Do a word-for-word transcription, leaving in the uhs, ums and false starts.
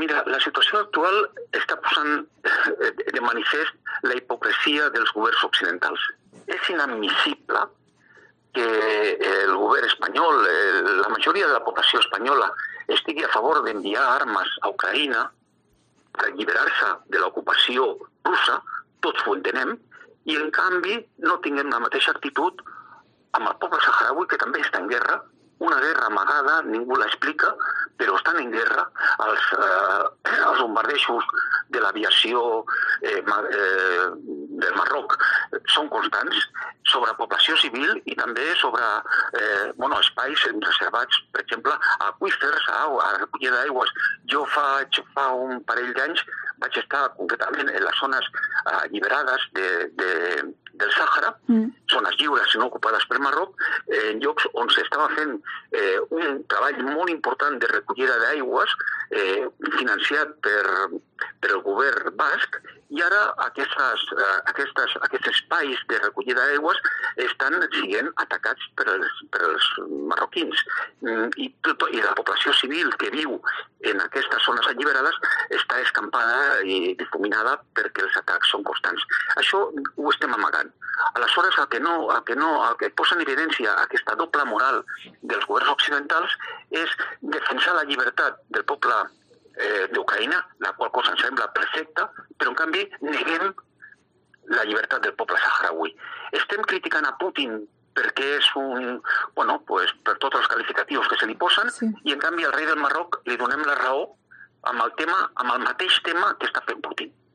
Mira, la situació actual està posant de manifest la hipocresia dels governs occidentals. És inadmissible que el govern espanyol, la majoria de la població espanyola, estigui a favor d'enviar armes a Ucraïna per alliberar-se de l'ocupació russa, tots ho entenem, i en canvi no tinguem la mateixa actitud amb el poble saharaui, que també està en guerra, una guerra amagada, ningú l'explica, però estan en guerra. Els, eh, els bombardejos de l'aviació eh, eh, del Marroc són constants sobre població civil i també sobre eh, bueno, espais reservats, per exemple, a aqüífers, a, a recollida d'aigües. Jo fa, fa un parell d'anys vaig estar concretament en les zones alliberades de, de, del Sàhara, mm. zones lliures no ocupades per Marroc, eh, en llocs on s'estava fent eh, un treball molt important de recollida d'aigües eh, financiat per, per el govern basc, i ara aquestes, aquestes, aquests espais de recollida d'aigües estan sent atacats per els, per els marroquins. I, tot, I la població civil que viu en aquestes zones alliberades està escampada i difuminada perquè els atacs són constants. Això ho estem amagant. Aleshores, el que, no, el que, no, el que posa en evidència aquesta doble moral dels governs occidentals és defensar la llibertat del poble eh, d'Ucraïna, la qual cosa ens sembla perfecta, però en canvi neguem la llibertat del poble saharaui. Estem criticant a Putin perquè és un, bueno, pues, per tots els qualificatius que se li posen, sí. I en canvi al rei del Marroc li donem la raó amb el tema, amb el mateix tema que està fent Putin.